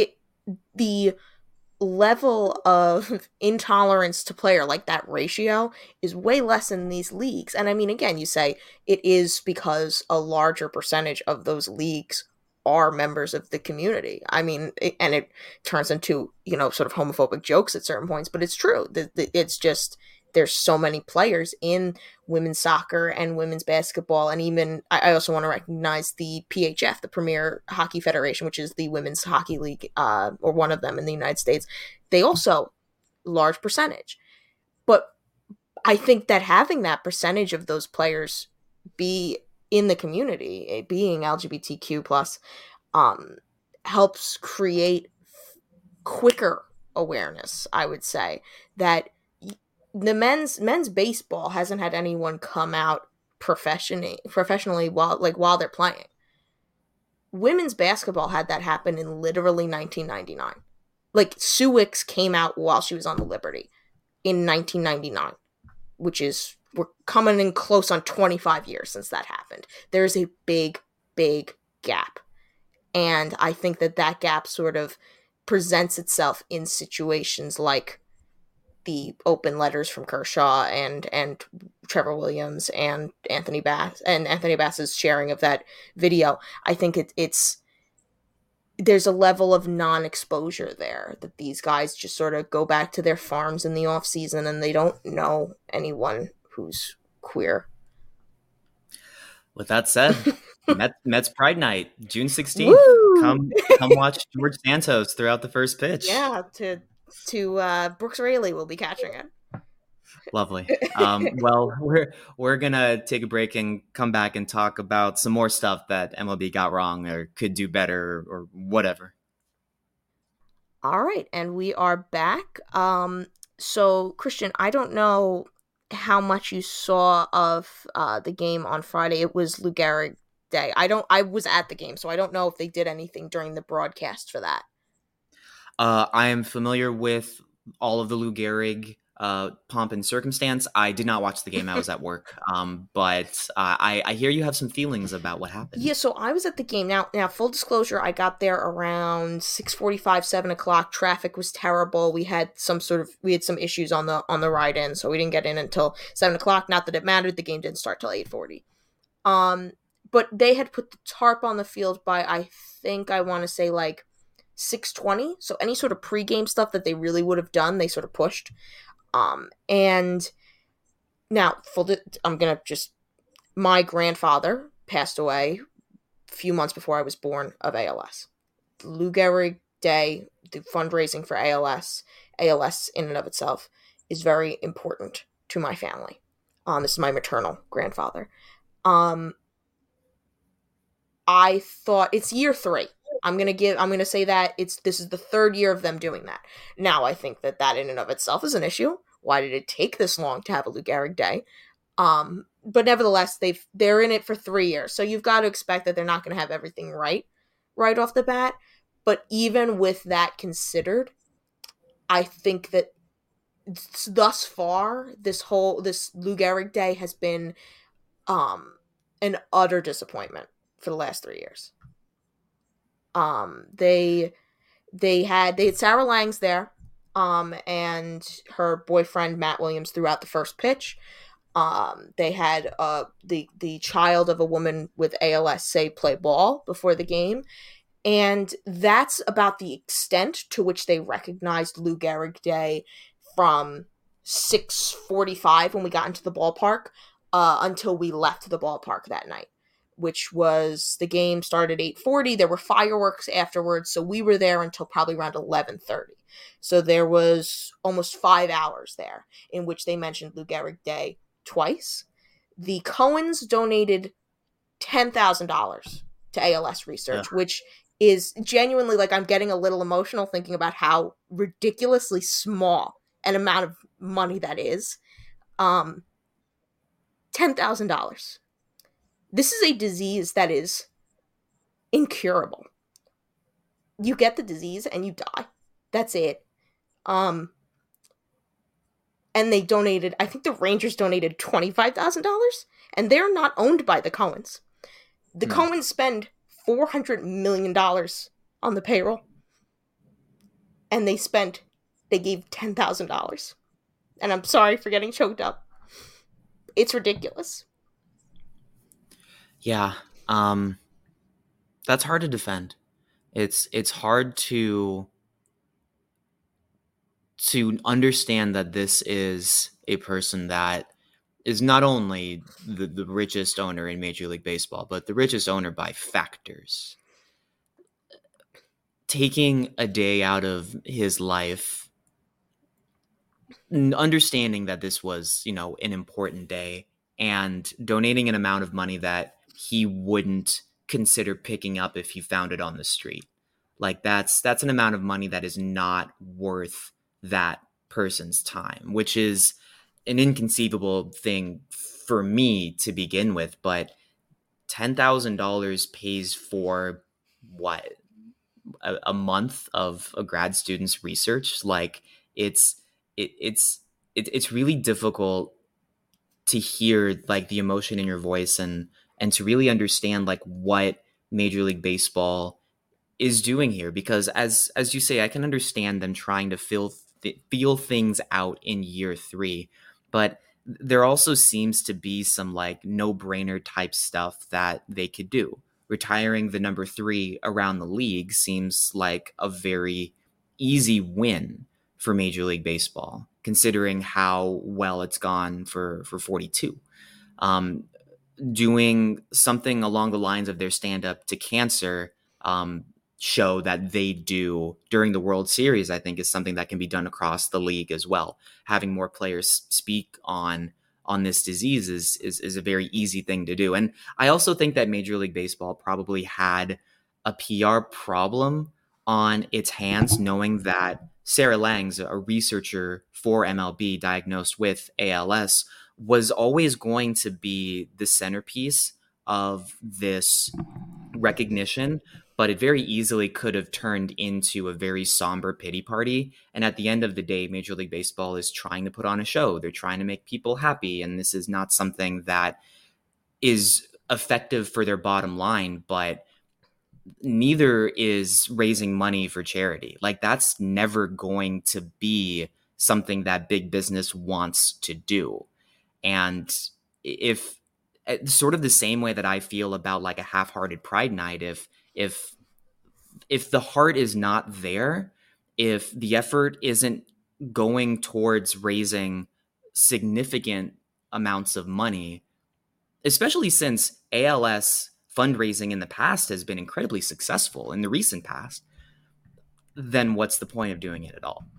The level of intolerance to player, like that ratio, is way less in these leagues. And I mean, again, you say it is because a larger percentage of those leagues are members of the community. I mean, it turns into, sort of homophobic jokes at certain points, but it's true. It's just, there's so many players in women's soccer and women's basketball. And even, I also want to recognize the PHF, the Premier Hockey Federation, which is the women's hockey league, or one of them in the United States. They also, large percentage. But I think that having that percentage of those players be in the community, being LGBTQ plus, helps create quicker awareness, I would say, that the men's baseball hasn't had anyone come out professionally while they're playing. Women's basketball had that happen in literally 1999. Like, Sue Wicks came out while she was on the Liberty in 1999, which is, we're coming in close on 25 years since that happened. There's a big, big gap. And I think that gap sort of presents itself in situations like the open letters from Kershaw and Trevor Williams and Anthony Bass's sharing of that video. I think there's a level of non-exposure there, that these guys just sort of go back to their farms in the off season and they don't know anyone who's queer. With that said, Mets Pride Night, June 16th. Woo! Come watch George Santos throughout the first pitch. Yeah, to Brooks Raley will be catching it. Lovely. Well, we're gonna take a break and come back and talk about some more stuff that MLB got wrong or could do better or whatever. All right, and we are back. So Christian, I don't know how much you saw of the game on Friday. It was Lou Gehrig Day. I was at the game, so I don't know if they did anything during the broadcast for that. I am familiar with all of the Lou Gehrig pomp and circumstance. I did not watch the game. I was at work. But I hear you have some feelings about what happened. Yeah, so I was at the game. Now, full disclosure, I got there around 6:45, 7 o'clock. Traffic was terrible. We had some issues on the ride in, so we didn't get in until 7 o'clock. Not that it mattered. The game didn't start till 8:40. But they had put the tarp on the field by, I think, I want to say like 6:20. So any sort of pregame stuff that they really would have done, they sort of pushed. And now my grandfather passed away a few months before I was born of ALS. The Lou Gehrig Day, the fundraising for ALS in and of itself is very important to my family. This is my maternal grandfather. I thought it's year 3. I'm gonna say that this is the 3rd year of them doing that. Now I think that in and of itself is an issue. Why did it take this long to have a Lou Gehrig Day? But nevertheless, they're in it for 3 years, so you've got to expect that they're not going to have everything right off the bat. But even with that considered, I think that thus far, this Lou Gehrig Day has been an utter disappointment for the last 3 years. They had Sarah Langs there, and her boyfriend Matt Williams throughout the first pitch. They had the child of a woman with ALS say play ball before the game. And that's about the extent to which they recognized Lou Gehrig Day from 6:45 when we got into the ballpark until we left the ballpark that night, which was the game started at 8:40. There were fireworks afterwards, so we were there until probably around 11:30. So there was almost 5 hours there in which they mentioned Lou Gehrig Day twice. The Cohens donated $10,000 to ALS research, which is genuinely, like, I'm getting a little emotional thinking about how ridiculously small an amount of money that is. $10,000. This is a disease that is incurable. You get the disease and you die. That's it. And they donated, I think the Rangers donated $25,000, and they're not owned by the Cohens. The Cohens spend $400 million on the payroll, and they gave $10,000. And I'm sorry for getting choked up. It's ridiculous. Yeah. That's hard to defend. It's hard to understand that this is a person that is not only the richest owner in Major League Baseball, but the richest owner by factors. Taking a day out of his life, understanding that this was, an important day, and donating an amount of money that he wouldn't consider picking up if he found it on the street. Like, that's an amount of money that is not worth that person's time, which is an inconceivable thing for me to begin with. But $10,000 pays for what? A month of a grad student's research. Like, it's really difficult to hear, like, the emotion in your voice and to really understand, like, what Major League Baseball is doing here, because as you say, I can understand them trying to feel things out in year 3, but there also seems to be some, like, no-brainer type stuff that they could do. Retiring the number 3 around the league seems like a very easy win for Major League Baseball, considering how well it's gone for 42. Doing something along the lines of their stand-up to cancer show that they do during the World Series, I think, is something that can be done across the league as well. Having more players speak on this disease is a very easy thing to do. And I also think that Major League Baseball probably had a PR problem on its hands, knowing that Sarah Langs, a researcher for MLB diagnosed with ALS, was always going to be the centerpiece of this recognition, but it very easily could have turned into a very somber pity party. And at the end of the day, Major League Baseball is trying to put on a show. They're trying to make people happy. And this is not something that is effective for their bottom line, but neither is raising money for charity. Like, that's never going to be something that big business wants to do. And if sort of the same way that I feel about, like, a half-hearted Pride Night, if the heart is not there, if the effort isn't going towards raising significant amounts of money, especially since ALS fundraising in the past has been incredibly successful in the recent past, then what's the point of doing it at all?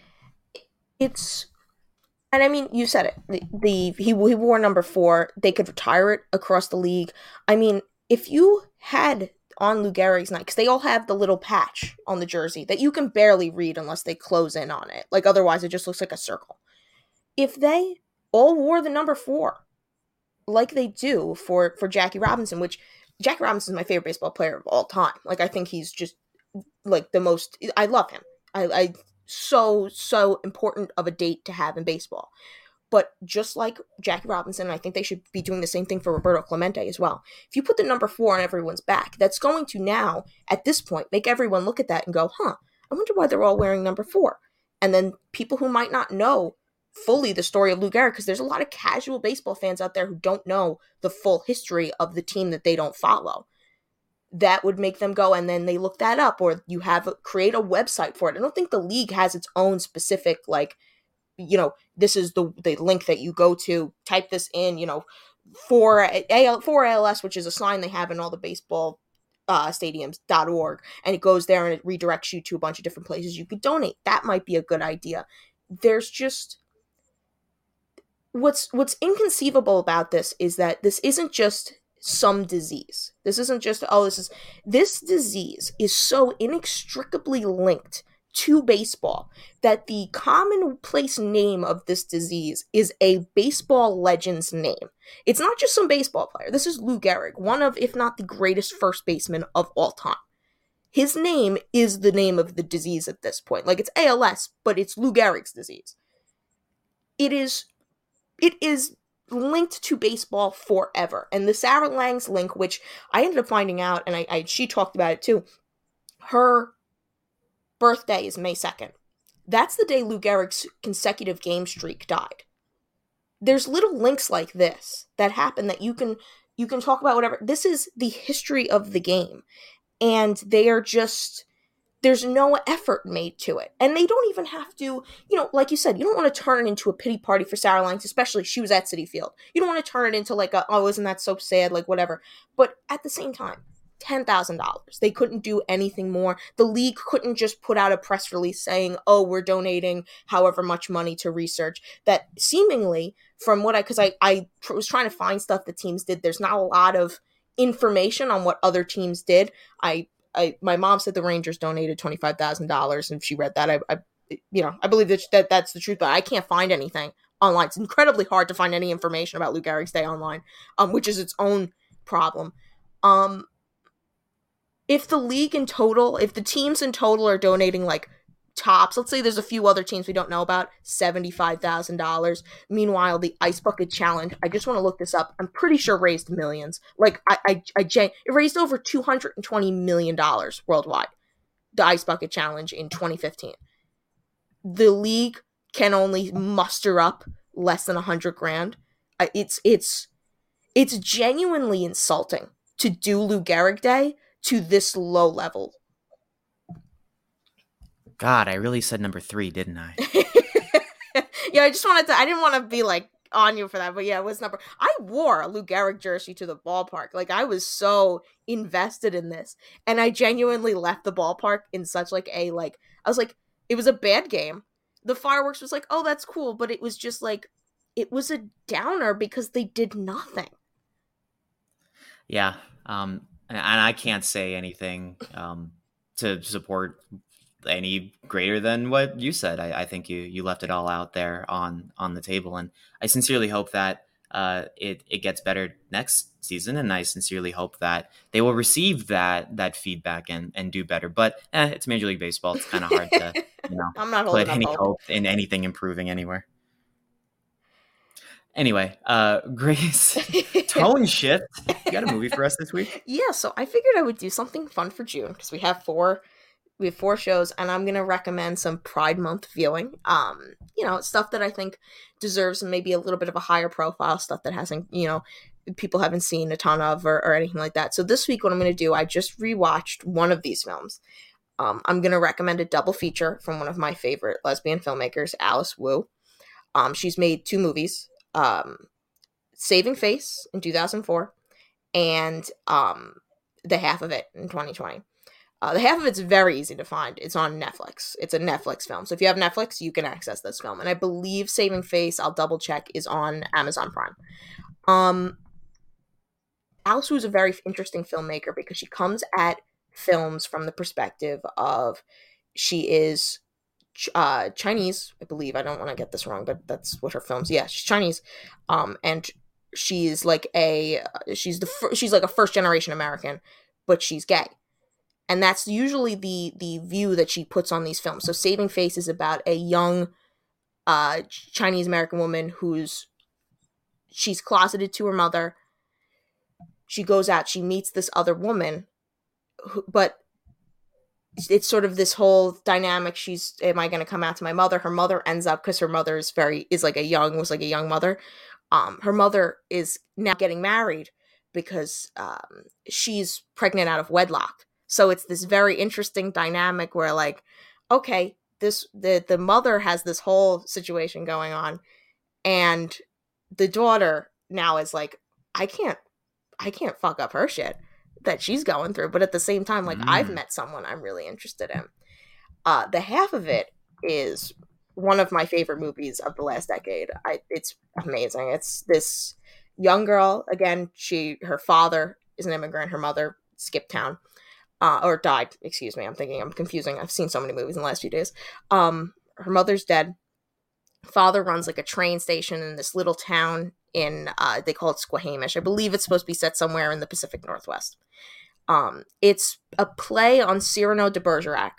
And I mean, you said it. He wore number 4. They could retire it across the league. I mean, if you had on Lou Gehrig's night, because they all have the little patch on the jersey that you can barely read unless they close in on it. Like, otherwise, it just looks like a circle. If they all wore the number 4, like they do for Jackie Robinson, which Jackie Robinson is my favorite baseball player of all time. Like, I think he's just, like, the most. I love him. I so important of a date to have in baseball. But just like Jackie Robinson, I think they should be doing the same thing for Roberto Clemente as well. If you put the number 4 on everyone's back, that's going to now, at this point, make everyone look at that and go, I wonder why they're all wearing number 4. And then people who might not know fully the story of Lou Gehrig, because there's a lot of casual baseball fans out there who don't know the full history of the team that they don't follow. That would make them go, and then they look that up, or you create a website for it. I don't think the league has its own specific, like, this is the link that you go to, type this in, for ALS, which is a sign they have in all the baseball stadiums.org, and it goes there and it redirects you to a bunch of different places you could donate. That might be a good idea. There's just what's inconceivable about this is that this isn't just some disease. This isn't just, this disease is so inextricably linked to baseball that the commonplace name of this disease is a baseball legend's name. It's not just some baseball player. This is Lou Gehrig, one of, if not the greatest first baseman of all time. His name is the name of the disease at this point. Like, it's ALS, but it's Lou Gehrig's disease. It is linked to baseball forever. And the Sarah Langs link, which I ended up finding out, and she talked about it too, her birthday is May 2nd. That's the day Lou Gehrig's consecutive game streak died. There's little links like this that happen that you can talk about whatever. This is the history of the game. And they are just, there's no effort made to it. And they don't even have to, like you said, you don't want to turn it into a pity party for Sarah Langs, especially she was at Citi Field. You don't want to turn it into like isn't that so sad, like whatever. But at the same time, $10,000. They couldn't do anything more. The league couldn't just put out a press release saying, we're donating however much money to research. That seemingly, from what because I was trying to find stuff that teams did, there's not a lot of information on what other teams did. My mom said the Rangers donated $25,000, and she read that. I believe that's the truth, but I can't find anything online. It's incredibly hard to find any information about Lou Gehrig's Day online, which is its own problem. If the league in total, if the teams in total are donating like tops, let's say there's a few other teams we don't know about, $75,000. Meanwhile, the Ice Bucket Challenge, I just want to look this up, I'm pretty sure raised millions. Like, it raised over $220 million worldwide, the Ice Bucket Challenge in 2015. The league can only muster up less than $100,000. It's genuinely insulting to do Lou Gehrig Day to this low level. God, I really said number 3, didn't I? Yeah, I didn't want to be like on you for that, but yeah, it was I wore a Lou Gehrig jersey to the ballpark. Like, I was so invested in this, and I genuinely left the ballpark in such like I was like, it was a bad game. The fireworks was like, oh, that's cool, but it was just like, it was a downer because they did nothing. Yeah, and I can't say anything to support any greater than what you said. I think you left it all out there on the table, and I sincerely hope that it gets better next season, and I sincerely hope that they will receive that feedback and do better. But it's Major League Baseball. It's kind of hard to I'm not put any hope in anything improving anywhere. Anyway, Grace, tone shift. You got a movie for us this week? Yeah, so I figured I would do something fun for June because we have 4 shows, and I'm gonna recommend some Pride Month viewing. Stuff that I think deserves maybe a little bit of a higher profile, stuff that hasn't, people haven't seen a ton of or anything like that. So this week, what I'm gonna do, I just rewatched one of these films. I'm gonna recommend a double feature from one of my favorite lesbian filmmakers, Alice Wu. She's made 2 movies. Saving Face in 2004 and The Half of It in 2020. The Half of It's very easy to find. It's on Netflix. It's a Netflix film. So if you have Netflix, you can access this film. And I believe Saving Face, I'll double check, is on Amazon Prime. Alice Wu is a very interesting filmmaker because she comes at films from the perspective of, she is Chinese, I believe. I don't want to get this wrong, but that's what her films. Yeah, she's Chinese, and she's like she's like a first generation American, but she's gay, and that's usually the view that she puts on these films. So Saving Face is about a young Chinese American woman she's closeted to her mother. She goes out, she meets this other woman, but it's sort of this whole dynamic. Am I going to come out to my mother? Her mother ends up, because her mother was like a young mother. Her mother is now getting married because she's pregnant out of wedlock. So it's this very interesting dynamic where, like, okay, the mother has this whole situation going on, and the daughter now is like, I can't fuck up her shit that she's going through. But at the same time, like, I've met someone I'm really interested in. The half of it is one of my favorite movies of the last decade. It's amazing. It's this young girl, again, her father is an immigrant, her mother skipped town, or died, excuse me, I'm confusing, I've seen so many movies in the last few days. Her mother's dead. Father runs like a train station in this little town in, they call it Squamish. I believe it's supposed to be set somewhere in the Pacific Northwest. It's a play on Cyrano de Bergerac.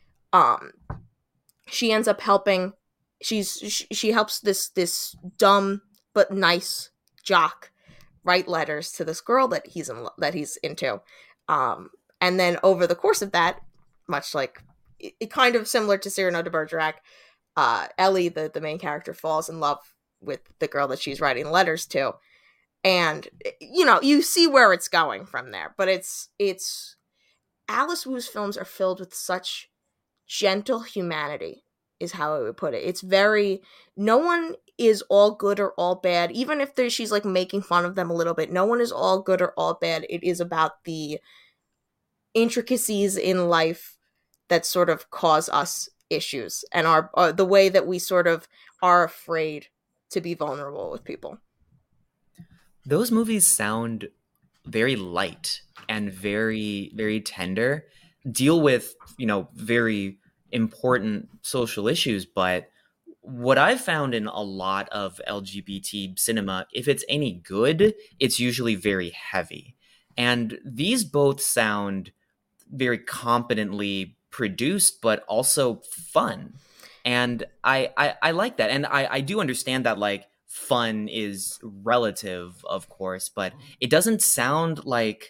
She ends up helping, she helps this dumb but nice jock write letters to this girl that he's into. And then over the course of that, much like it kind of similar to Cyrano de Bergerac, Ellie, the main character, falls in love with the girl that she's writing letters to. And, you know, you see where it's going from there. But it's Alice Wu's films are filled with such gentle humanity, is how I would put it. It's very, no one is all good or all bad. Even if she's like making fun of them a little bit, no one is all good or all bad. It is about the intricacies in life that sort of cause us issues, and are the way that we sort of are afraid to be vulnerable with people. Those movies sound very light and very, very tender, deal with, you know, very important social issues. But what I've found in a lot of LGBT cinema, if it's any good, it's usually very heavy. And these both sound very competently produced, but also fun. And I like that. And I do understand that, like, fun is relative, of course, but it doesn't sound like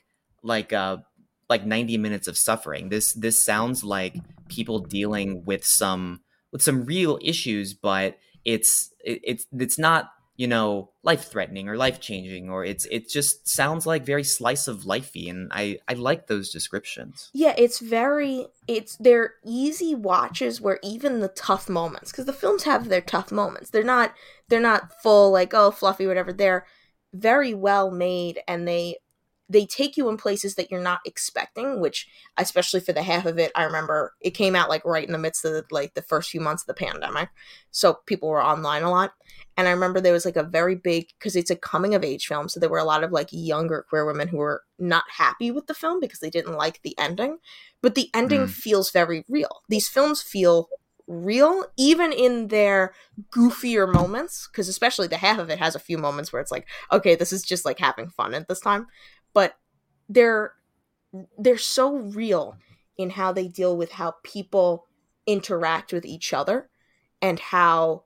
90 minutes of suffering. This sounds like people dealing with some real issues, but it's not, you know, life-threatening or life-changing, or it just sounds like very slice of lifey, and I like those descriptions. Yeah, they're easy watches where even the tough moments, because the films have their tough moments, they're not full, like, oh, fluffy, whatever. They're very well made, and they take you in places that you're not expecting, which, especially for the half of it, I remember it came out like right in the midst of the first few months of the pandemic. So people were online a lot. And I remember there was like a very big, because it's a coming of age film. So there were a lot of like younger queer women who were not happy with the film because they didn't like the ending. But the ending feels very real. These films feel real, even in their goofier moments, because especially the half of it has a few moments where it's like, okay, this is just like having fun at this time. But they're so real in how they deal with how people interact with each other, and how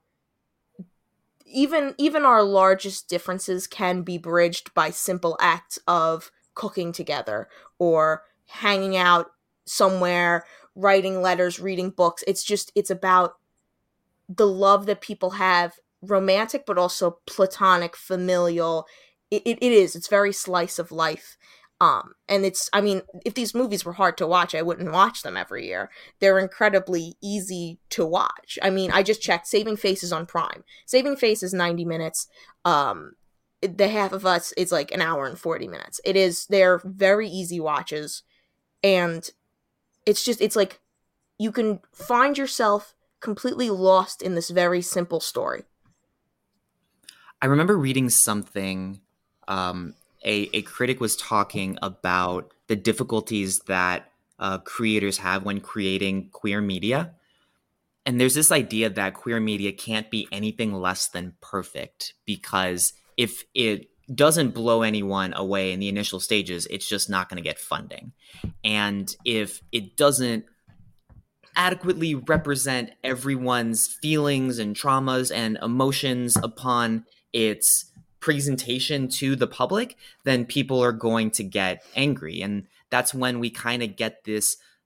even our largest differences can be bridged by simple acts of cooking together or hanging out somewhere, writing letters, reading books. It's about the love that people have, romantic but also platonic, familial. It's very slice of life. And if these movies were hard to watch, I wouldn't watch them every year. They're incredibly easy to watch. I mean, I just checked Saving Faces on Prime. Saving Face is 90 minutes. The Half of Us is like an hour and 40 minutes. They're very easy watches. And it's like you can find yourself completely lost in this very simple story. I remember reading something, a critic was talking about the difficulties that creators have when creating queer media. And there's this idea that queer media can't be anything less than perfect, because if it doesn't blow anyone away in the initial stages, it's just not going to get funding. And if it doesn't adequately represent everyone's feelings and traumas and emotions upon its presentation to the public, then people are going to get angry. And that's when we kind of get this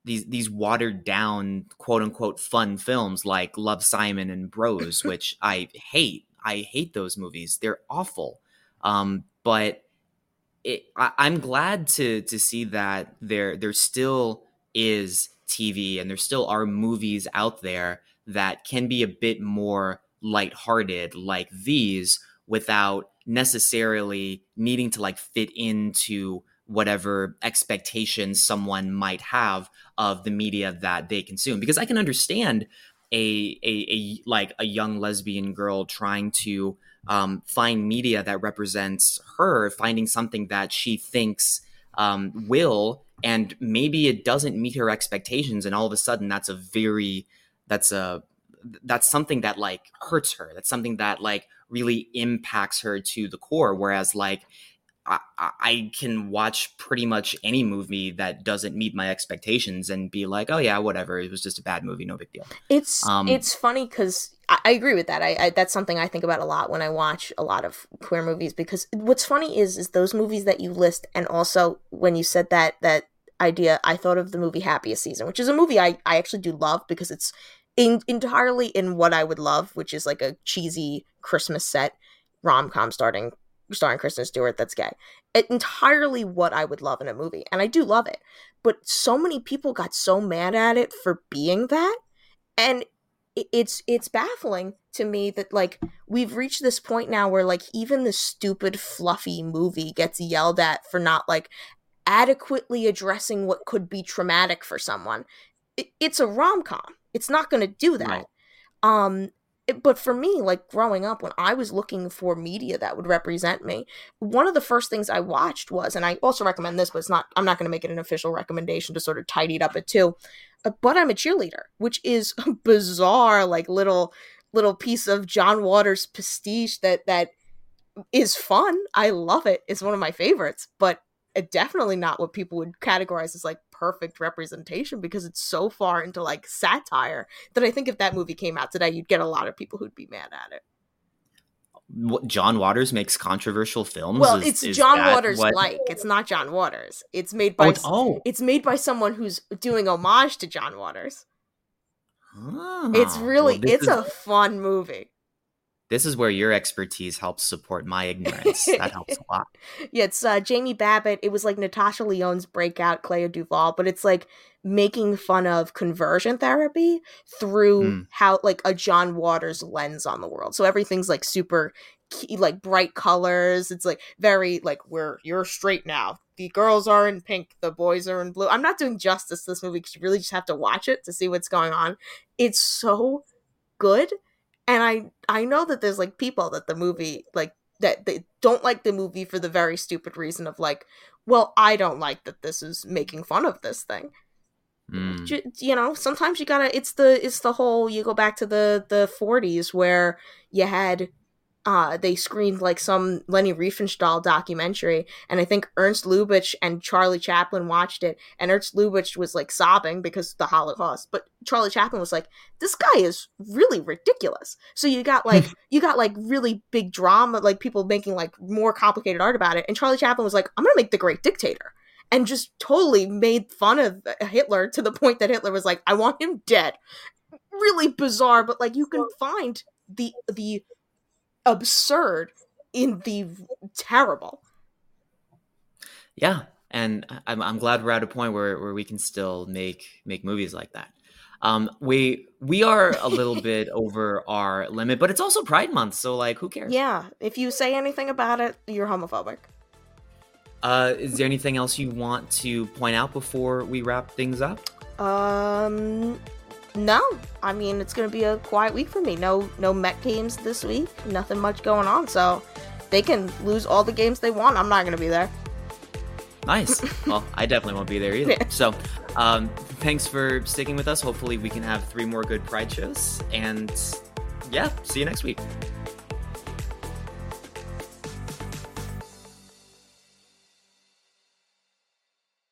these watered down, quote unquote, fun films like Love, Simon and Bros, which I hate. I hate those movies. They're awful. But I'm glad to see that there still is TV and there still are movies out there that can be a bit more lighthearted like these without necessarily needing to like fit into whatever expectations someone might have of the media that they consume. Because I can understand a young lesbian girl trying to find media that represents her, finding something that she thinks will, and maybe it doesn't meet her expectations, and all of a sudden that's something that like hurts her. That's something that like really impacts her to the core. Whereas like I can watch pretty much any movie that doesn't meet my expectations and be like, oh yeah, whatever. It was just a bad movie. No big deal. It's funny because I agree with that. I that's something I think about a lot when I watch a lot of queer movies, because what's funny is those movies that you list, and also when you said that idea, I thought of the movie Happiest Season, which is a movie I actually do love because it's entirely in what I would love, which is like a cheesy Christmas set rom-com starring Kristen Stewart that's gay. Entirely what I would love in a movie, and I do love it. But so many people got so mad at it for being that, and it's baffling to me that like we've reached this point now where like even the stupid fluffy movie gets yelled at for not like adequately addressing what could be traumatic for someone. It's a rom-com. It's not going to do that. Right. But for me, like growing up, when I was looking for media that would represent me, one of the first things I watched was, and I also recommend this, but I'm not going to make it an official recommendation to sort of tidy it up at two, But I'm a Cheerleader, which is a bizarre, like little piece of John Waters pastiche that is fun. I love it. It's one of my favorites, but definitely not what people would categorize as like perfect representation, because it's so far into like satire that I think if that movie came out today, you'd get a lot of people who'd be mad at it. What, John Waters makes controversial films? Well, it's John Waters like. It's not John Waters. It's made by it's made by someone who's doing homage to John Waters. It's really it's a fun movie. This is where your expertise helps support my ignorance. That helps a lot. Yeah, it's Jamie Babbitt. It was like Natasha Lyonne's breakout, Clea Duvall, but it's like making fun of conversion therapy through how like a John Waters lens on the world. So everything's like super like bright colors. It's like very like you're straight now. The girls are in pink, the boys are in blue. I'm not doing justice to this movie because you really just have to watch it to see what's going on. It's so good. And I know that there's like people that the movie like that they don't like the movie for the very stupid reason of like, well, I don't like that this is making fun of this thing. You know, sometimes you gotta. It's the whole. You go back to the 40s where you had. They screened like some Leni Riefenstahl documentary, and I think Ernst Lubitsch and Charlie Chaplin watched it, and Ernst Lubitsch was like sobbing because of the Holocaust, but Charlie Chaplin was like, this guy is really ridiculous. So you got like really big drama, like people making like more complicated art about it, and Charlie Chaplin was like, I'm gonna make The Great Dictator, and just totally made fun of Hitler to the point that Hitler was like, I want him dead. Really bizarre, but like you can find the absurd in the terrible. Yeah, and I'm glad we're at a point where we can still make movies like that. We are a little bit over our limit, but it's also Pride Month, so like who cares? Yeah, if you say anything about it, you're homophobic. Is there anything else you want to point out before we wrap things up? No, I mean, it's going to be a quiet week for me. No Met games this week. Nothing much going on. So they can lose all the games they want. I'm not going to be there. Nice. Well, I definitely won't be there either. Yeah. So thanks for sticking with us. Hopefully we can have 3 more good Pride shows. And yeah, see you next week.